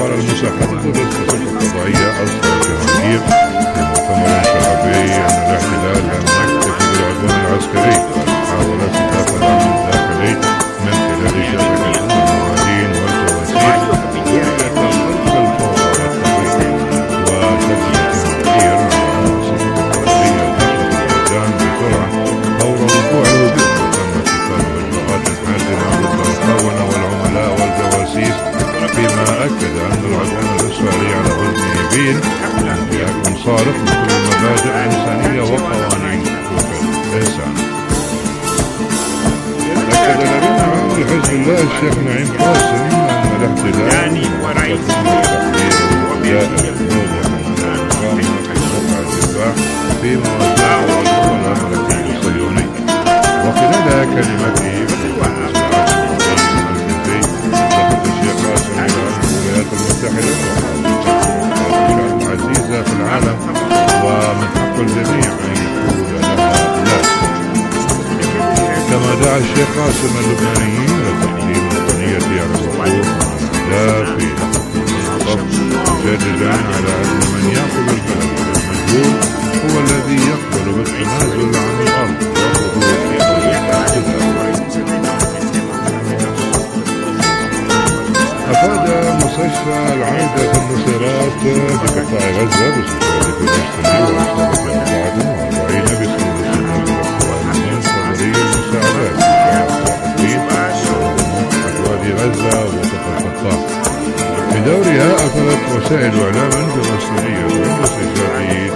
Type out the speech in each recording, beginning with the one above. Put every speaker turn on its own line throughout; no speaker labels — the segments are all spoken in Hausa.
قال المتحدث باسم القضائية أصدر جهانجير في مؤتمر شغبي أن الاحتلال لم يكتفي بالعدوان العسكري بل حاول استهداف الأمن الداخلي من خلال شبكة المعادين والجواسيس وحيلة خلق الفوضى والتفريق وتبدأ التغيير على مناصب القضائية داخل البلدان بسرعة فور وقوع الهجوم. وتم اتخاذ إجراءات حازمة ضد الخونة والعملاء والجواسيس فيما أكد أن العدوان الإسرائيلي على غزة يبين انتهاك صارخ لكل المبادئ الإنسانية وقوانين حقوق الإنسان. أكد الأمين العام لحزب الله الشيخ نعيم قاسم أن الاحتلال يتم تحرير وجائر موضع المقاومة في موقع الدفاع في مواجهة العدوان الأمريكي الصهيوني. وخلال كلمته الولايات المتحدة العزيزة في العالم ومن حق الجميع أن يقول لها لا. كما دعا الشيخ قاسم اللبنانيين لتقديم الوطنية على الوقوف مع الأهداف في الضبط مجددا على أن من يأخذ البلد المجهول هو الذي يقبل بالتنازل عن الأرض وحدود أفاد مستشفى العودة النصيرات بقطاع غزة بسلطة فلسطيني وإصابة 44 بسبب اشتباك الأقوال المنتظري المساعدات في وادي غزة وسط الخطاء. بدورها أفادت وسائل إعلام فلسطينية عند استشهاد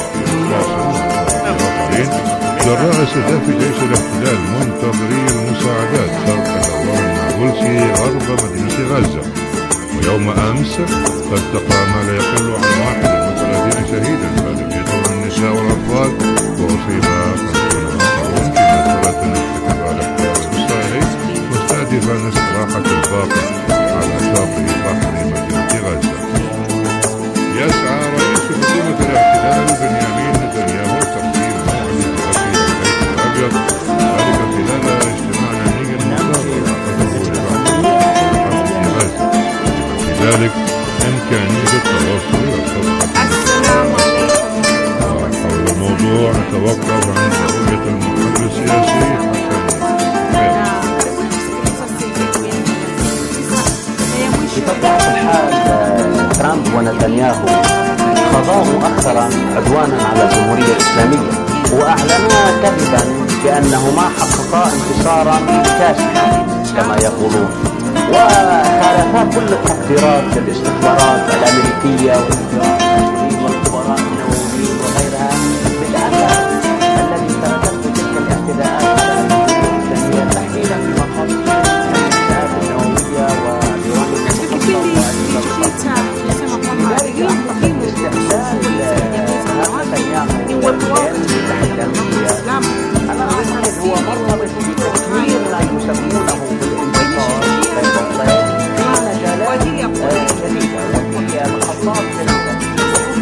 3 جراء استهداف جيش الاحتلال منتظري المساعدات شرق الأوان النابلسي غرب مدينة غزة. ويوم أمس فالتقى ما لا يقل عن 31 شهيدا هذا في طور النساء والأطفال وأصيب 50 آخرون في مسيرة ارتكبها الاحتلال الإسرائيلي مستهدفا استراحة الباقة على شاطئ بحر مدينة غزة. يسعى رئيس حكومة الاحتلال بنيامين نتنياهو تقديم موعد التغطية البيت الأبيض ذلك خلال اجتماع أمني مصادر عقده لبعض غزة. لذلك إمكانية التواصل والصفحة. حول الموضوع نتوقف عند رؤية المحلل السياسي
بطبيعة الحال ترامب ونتنياهو خاضوا مؤخرا عدوانا على الجمهورية الإسلامية وأعلنا كذبا بأنهما حققا انتصارا كاسحا كما يقولون وخالفا كل التقديرات الاستخبارات الأمريكية والخبراء النوويين وغيرها بالأساس الذي ترتب تلك الاعتداءات على الجمهورية الإسلامية تحديدا في مقاصد النشآت النووية هو مرتبط بتطوير ما يسمونه بالانتصار بين الطيب في مجالات جديدة وفي محطات جديدة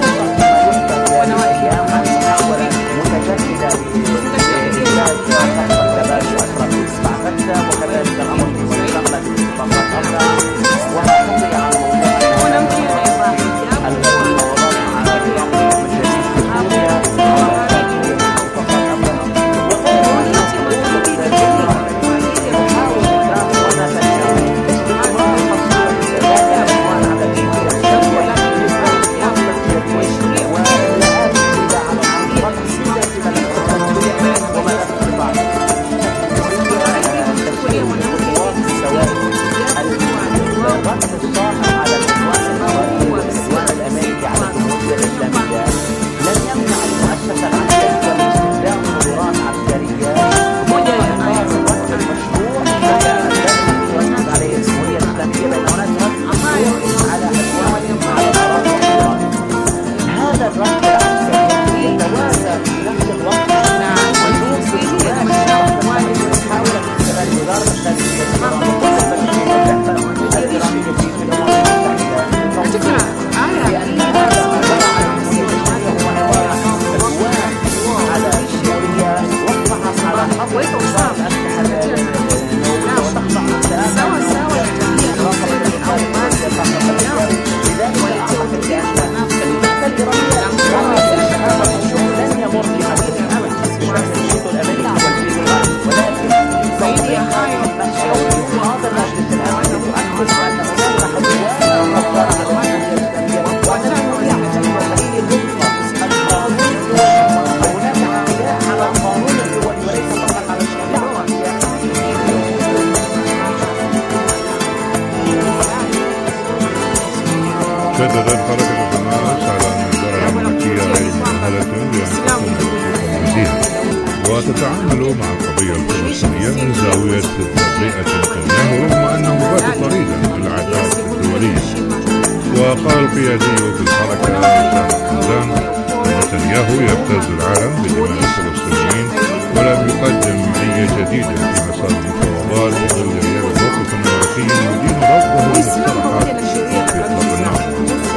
شددت حركة حماس على أن الدرجة الملكية غير مؤهلة لأن تكون موثوقة المسيح، وتتعامل مع القضية الفلسطينية من زاوية تبرئة نتنياهو رغم أنه بات طريدا في العداء الدولية. وقال القيادي في الحركة أسامة حمدان أن نتنياهو يبتز العالم بدماء الفلسطينيين ولم يقدم أي جديد في مسار المفاوضات في ظل غياب موقف أمريكي يدين رفضه للصراحات في إطلاق النار.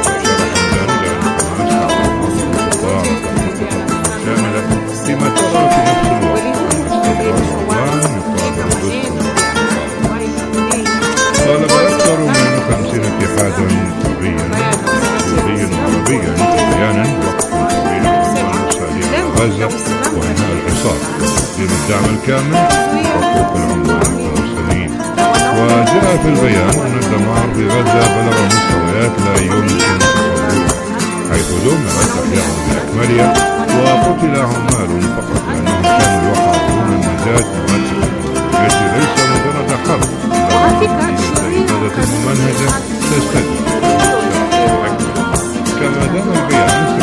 فيما ترى في نفس الوقت استمرار العدوان طالب أكثر من 50 اتحادا حريا وعربيا بيانا وقف طويل عدوان السعودية غزة وإنهاء الحصار تقديم الدعم الكامل لحقوق العمال الفلسطينيين. وجاء في البيان أن الدمار في غزة بلغ مستويات لا يمكن تصورها، حيث دمرت أحياء بأكملها وقتل عمال فقط لأنهم كانوا يحاولون النجاة مؤسسة التي ليس مجرد حرب بل إبادة ممنهجة تستدعي كما دام البيان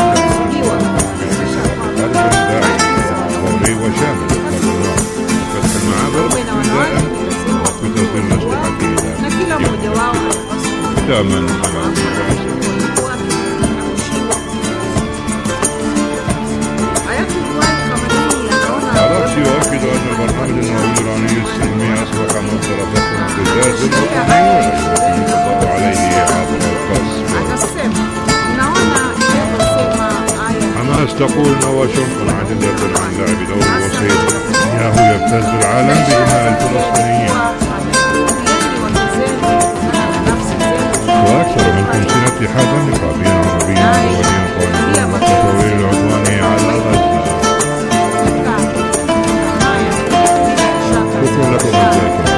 حرب داعية فوري وشامل للنار وفتح المعابر بداء وتصل الأسلحة إلى ثامن حماس الرئيسي. يؤكد أن البرنامج النووي الإيراني السلمي أصبح مصدر ضغط اعتزاز وطني ولا يمكن القضاء عليه عبر القصف. حماس تقول أن واشنطن عاجزة عن لعب دور وسيط نتنياهو يبتز العالم بإنهاء الفلسطينيين. وأكثر من 50 اتحادا نقابيا عربيا ودوليا قانونيا بتطوير العدوان على غزة. شكرا لكم أعزائي.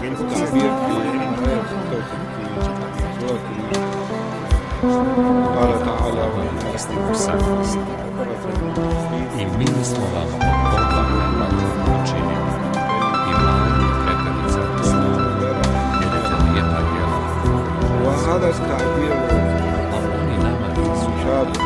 التعبير في آية 66 سورة قال تعالى
I mi smo vam od Boga blago učinili. I mali krepenica jedete lijepa djela.
وهذا التعبير مشابه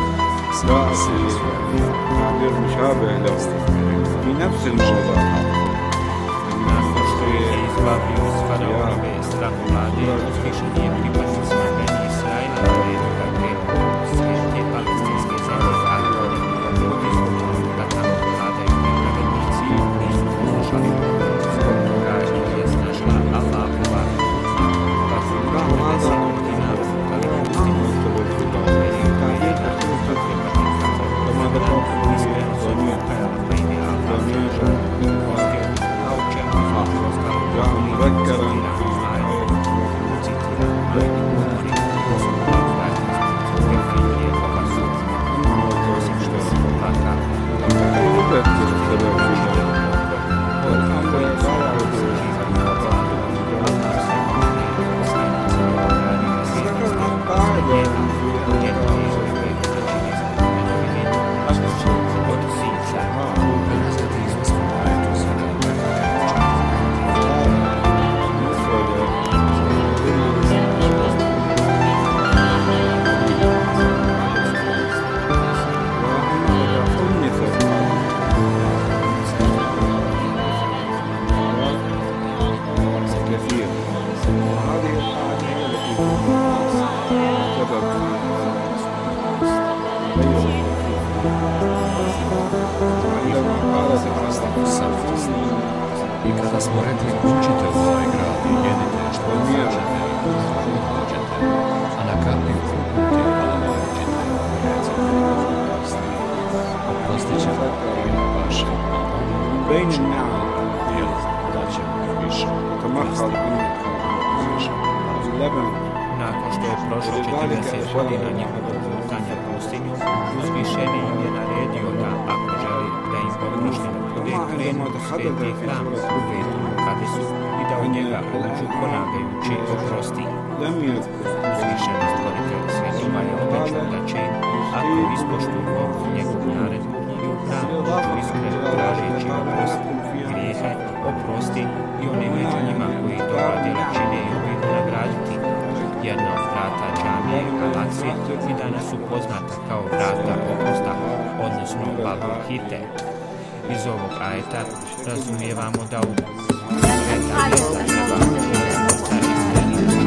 تعبير مشابه له في نفس الموضوع.
Nakon što je izbavio s faraonove strahovlade, uzvišen je pripadnicima Beni Israila naredio da krenu sve te palestinske zemlje Kanone, izgubili da tamo vladaju nepravednici i nisu poslušali. Zbog toga ih je snašla Allahova pa su 50 godina lutali pustinu, periodu je jedan pripadnika Zemlja iskreno se pokajala pa ide Allah prostio, a u čemu su ostalo
مذكرا
I kada smo rekli uđite u ovaj grad i jedite što hoćete, dođete, a na kapiju kupujte halal uđite i recite oprostit će vam grije vaše, a
بين النعم
da će više.
تمخض اللبن.
Nakon što je prošlo 40 godina njihovog lutanja pustinjom, uzvišeni im je naredio da, ako želi da im oprošti uvijek krenu u sveti hram u Betu Mukadesu i da u njega uđu ponavljajući oprosti. Uzvišeni stvoritelj svjetova je obećao da će im, ako ispoštuju ovu njegovu naredbu i u hram uđu iskreno tražeći oprost, grijehe, oprosti i one među njima koji dobra djela čine i uvijek nagraditi. Jedna od vrata džamije Al-Akse i danas su poznata kao vrata oprosta, odnosno Babul Hite. Iz ovog ajeta razumijevamo da u sveta mjesta treba oca iskrenih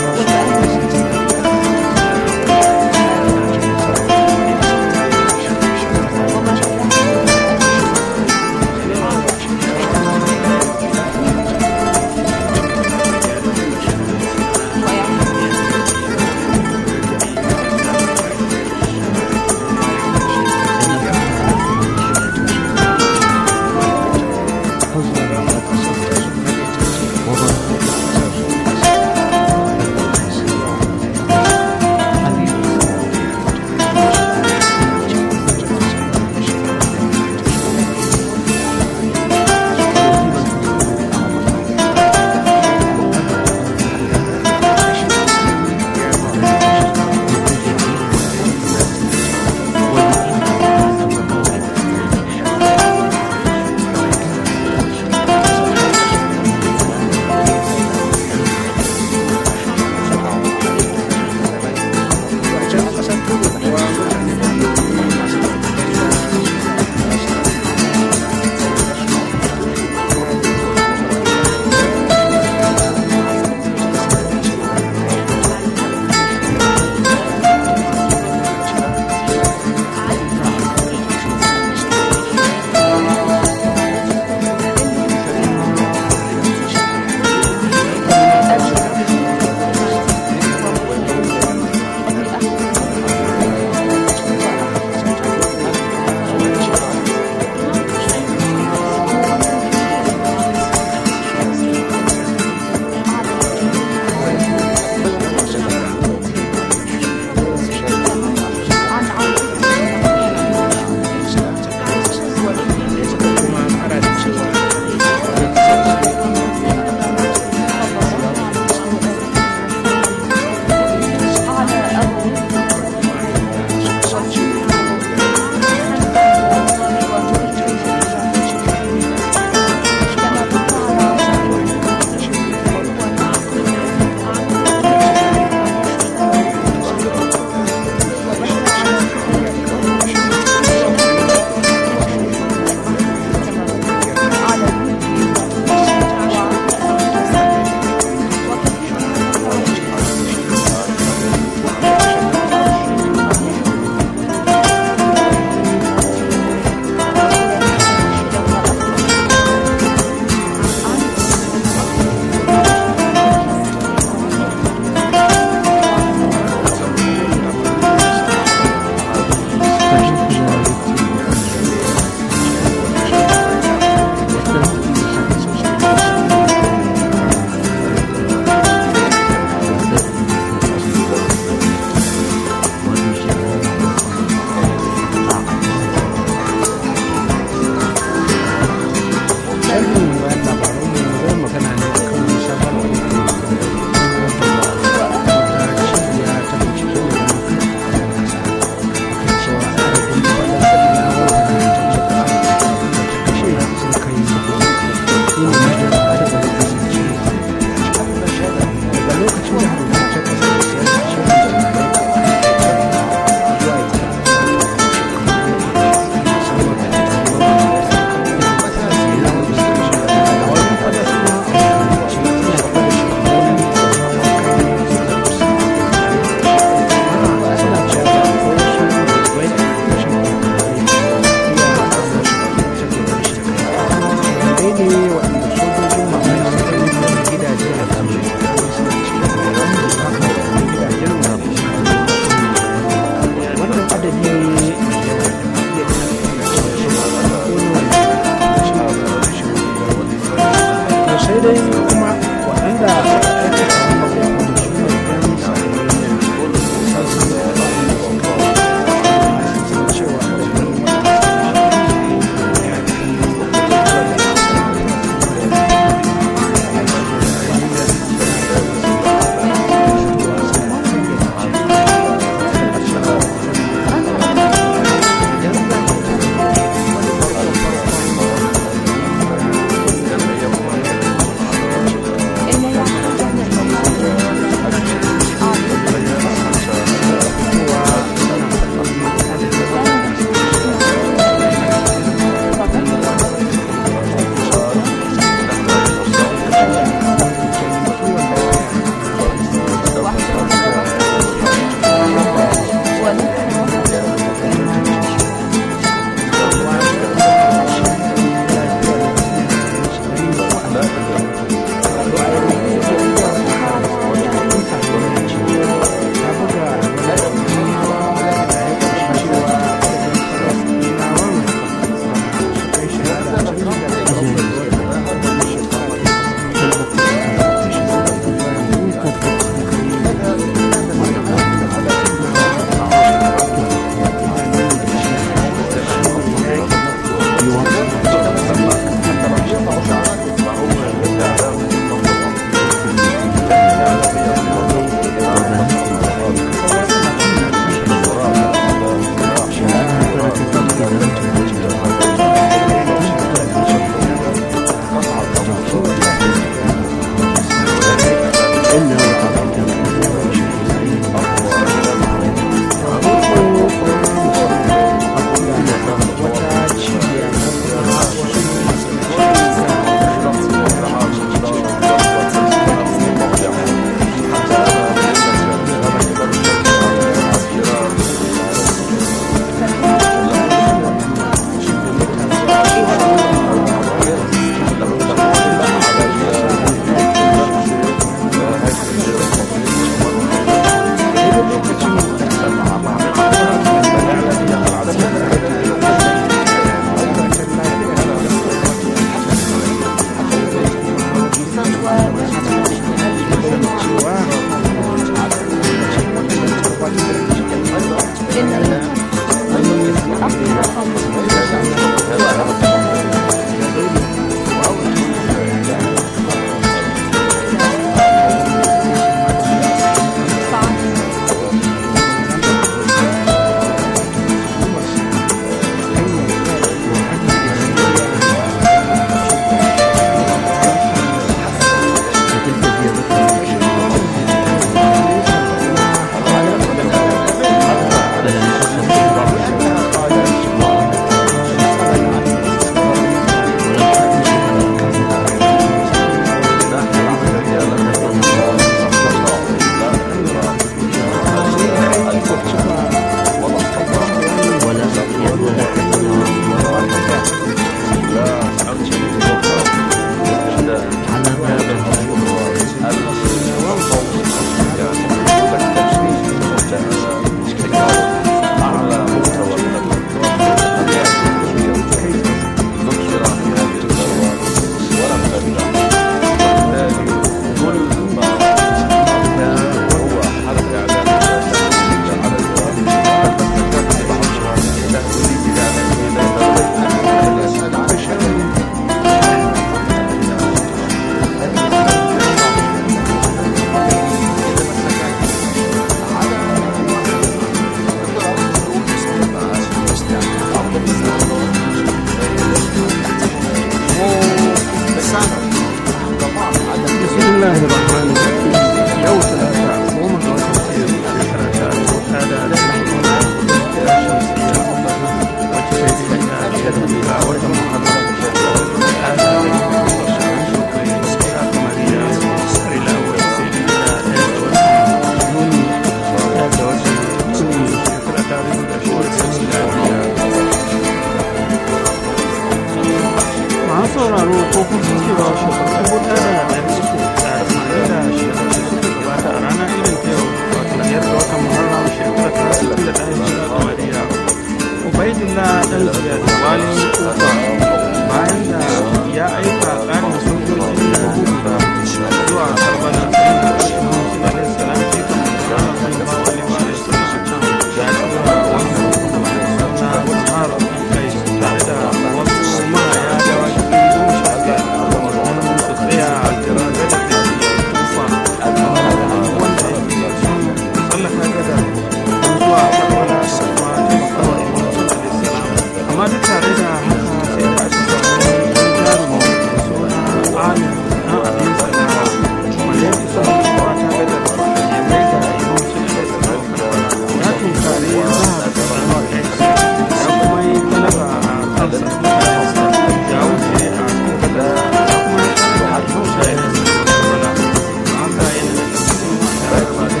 kan ziyar walin kufa bayan da ya aika tsarin sojojin da buga zuwa karbala inda ƙarshen mutum alaihi salam ce kan mutum sallallahu alaihi wa sallam ya tura wannan na har kai tare da wasu mahaya da wasu 15 domin su tsaya a jira da kufa wanda ya tsallaka gadar zuwa karbala kuma taimakawa imam alaihi salam amma duk tare da haka sai da aka samu jarumi da suna amir na abin sanawa wanda ya fi son kowa ta gadar ya mai da imam alaihi salam ya tunkare za a tsanawa ya kuma yi talaba a kansa ya wuce a kan gadar ya kuma yi talaba a kan shayar da karbala an ga yana da cikin tare da masu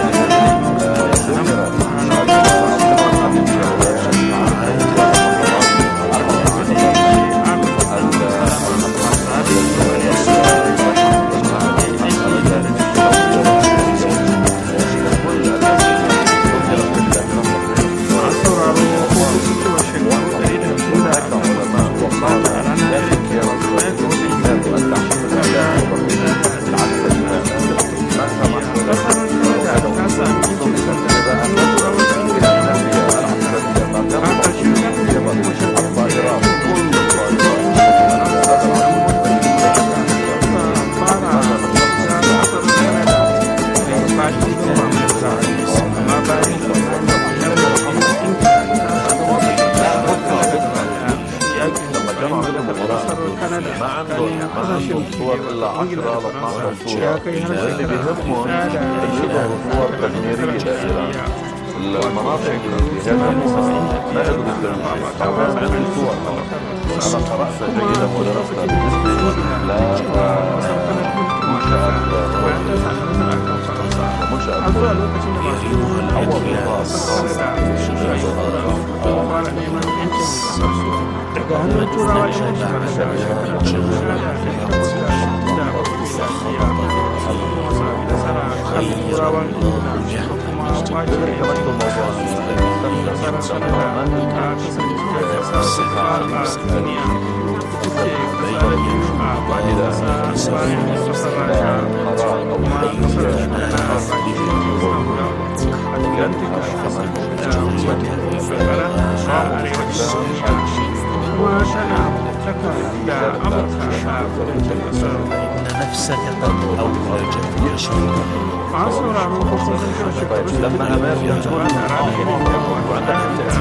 المناطق اللي هي ما يقدر أنا قرأت جيدا ودرست بالنسبة
نفسك قد أولجت تشويقا
لما أمام يكون وعندك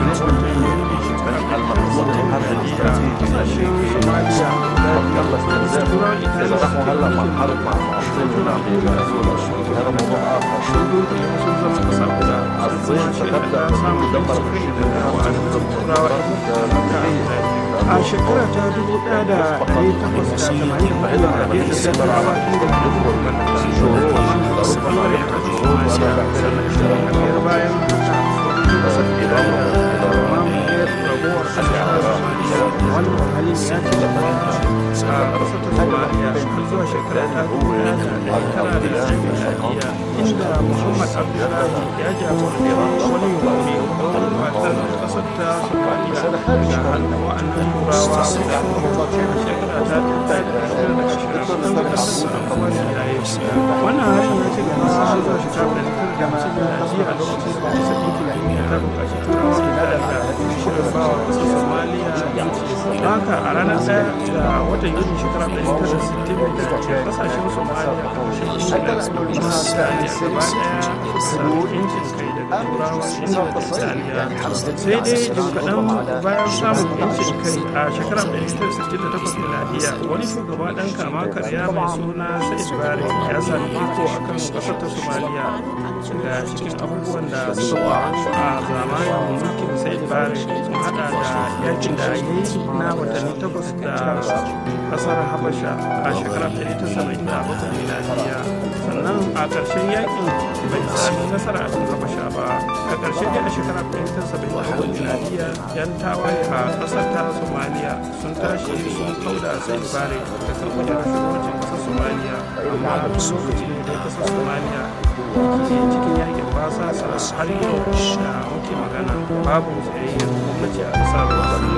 المقصود الحرب الاستراتيجي إذا نحن هلا مع حرب مع الصين هذا موضوع آخر. الصين ستبدأ تدمر
a shekara ta haka a ranar 1 ga watan yuni shekara 1960 kasashen somaliya sai dai jim kaɗan bayan samun yancin kai a shekarar 1968 miladiya wani shugaba ɗan kama karya mai suna Said Barre ya sami iko a kan ƙasar ta somaliya daga cikin abubuwan da suka a zamanin mulkin Said Barre sun hada da yakin da ya yi na watanni 8 da ƙasar habasha a shekarar 1977 miladiya. Sannan a ƙarshen yakin bai sami nasara a cikin habasha ba. A ƙarshe dai a shekarar 1977 miladiya yan tawaye a ƙasar ta somaliya sun tashi sun kauda Said Barre da kan kujerar shugabancin ƙasar somaliya, amma a lokacin da ya ƙasar somaliya ke cikin yakin basa matasa har yau da muke magana babu tsayayyar gwamnati a ƙasar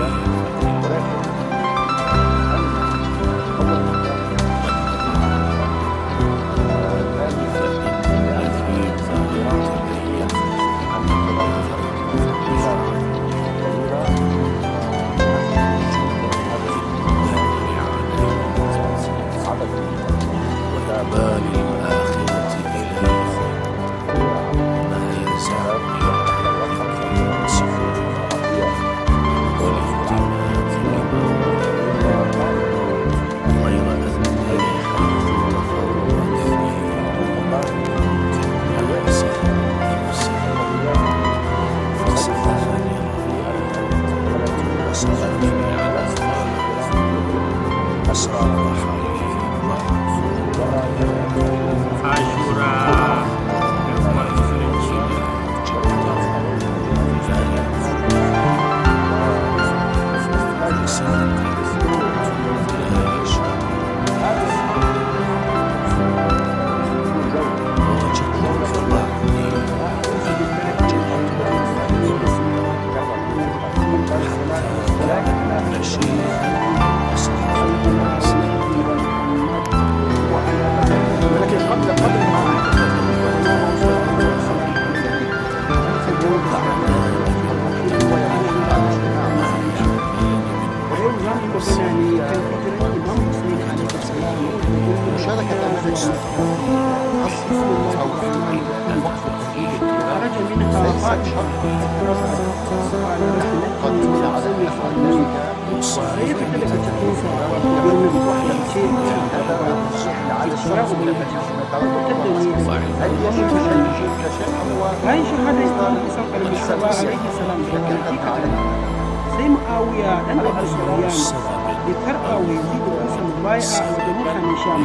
sai Muawiya dan Abu Sufyan ya karɓa wa Yazid kansa mubai'a da mutanen Sham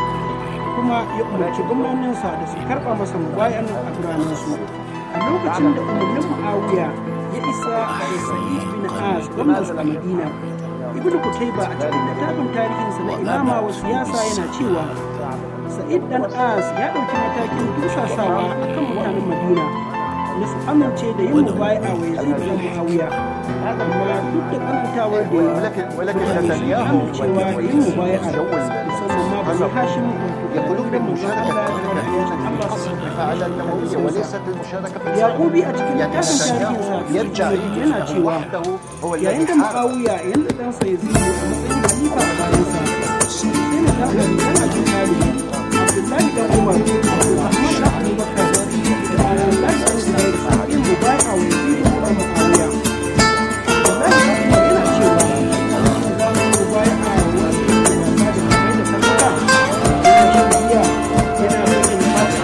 kuma ya umarci gwamnoninsa da su karɓa masa mubai'an a biranensu. A lokacin da umarnin Muawiya ya isa da Sa'id bin As gwamnan a Madina, Ibn Qutayba a cikin littafin tarihinsa na imama wa siyasa yana cewa Sa'id dan As ya ɗauki matakin dursasawa akan mutanen Madina na su amince da yin mubai'a wa Yazid bin Muawiya. Amma duk da ƙarfitawar da ya amincewa da yin mubai'a musamman ma Bani Hashim
يقولون بالمشاركة
Yaqubi a cikin littafin tarihinsa
يرجع
yana cewa yayin da Muawiya ya naɗa ɗansa Yazid a matsayin halifa a bayansa, sai na taɓa yana jin hali Abdullahi da Umar, Abdulrahman da Abubakar da Abdullahi da Zubair sun yi mubai'a wa Yazid da Muawiya. Abdullahi da Umar yana cewa za mu mubai'a wa Yazid da wasa da kamar da sarkata yana shan giya yana bayyana fata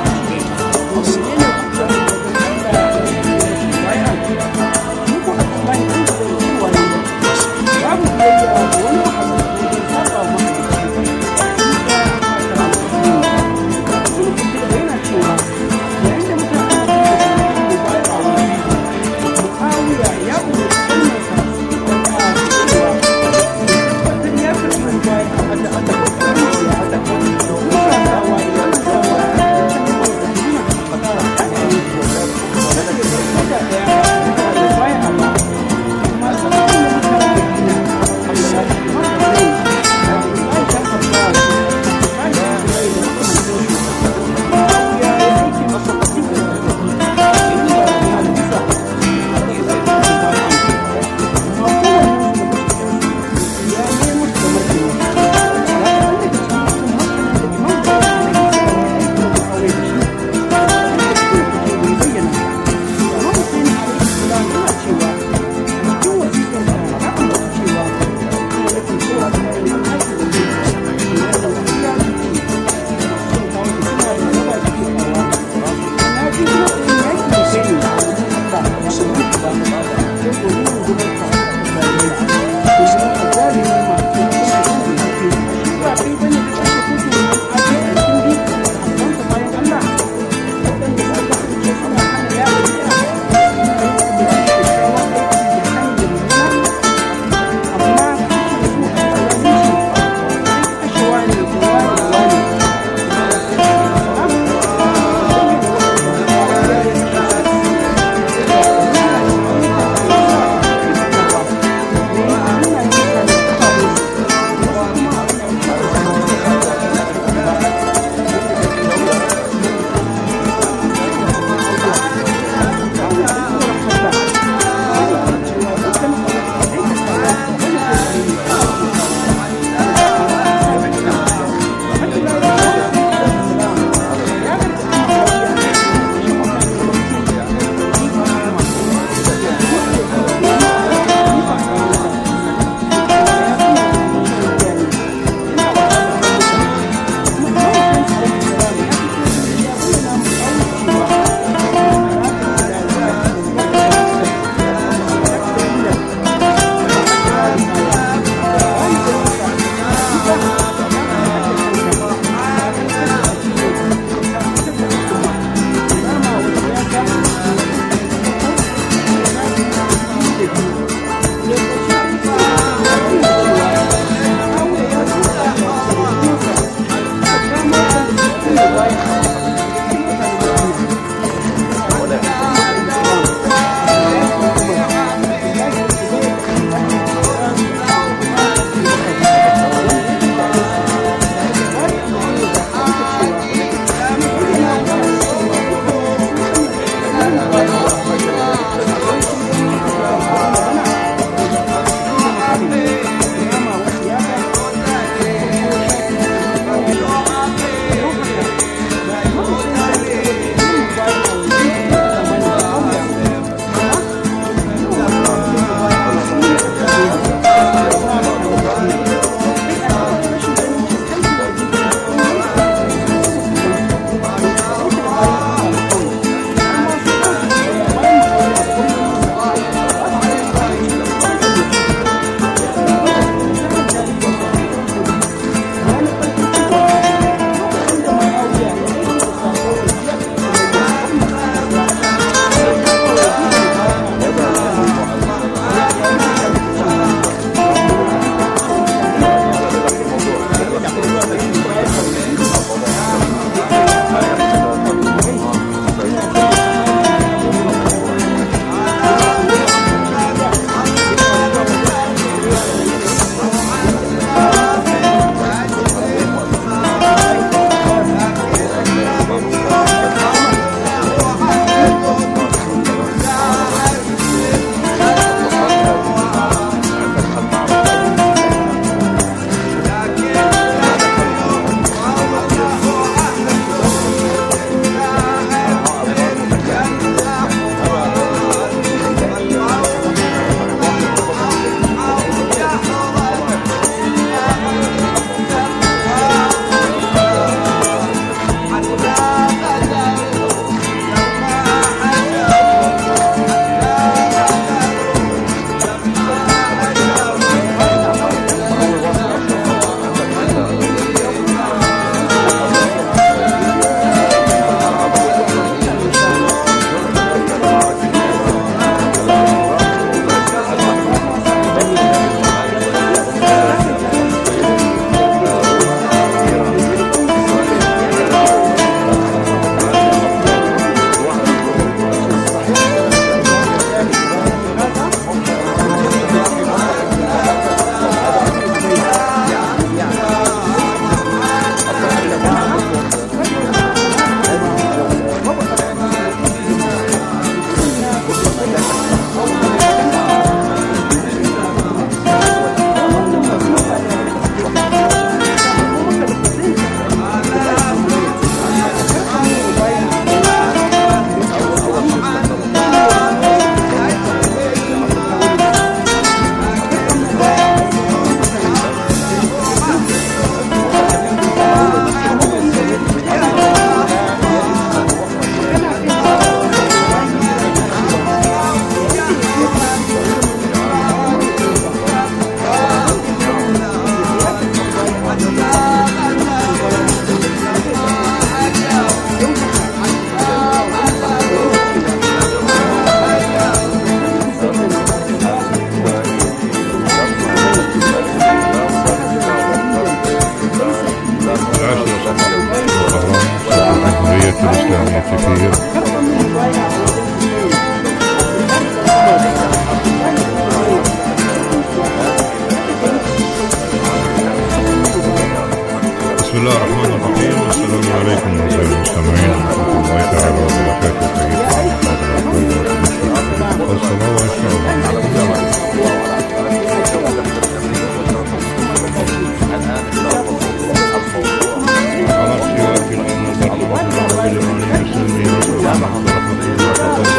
الإيراني يسمي رحمة الله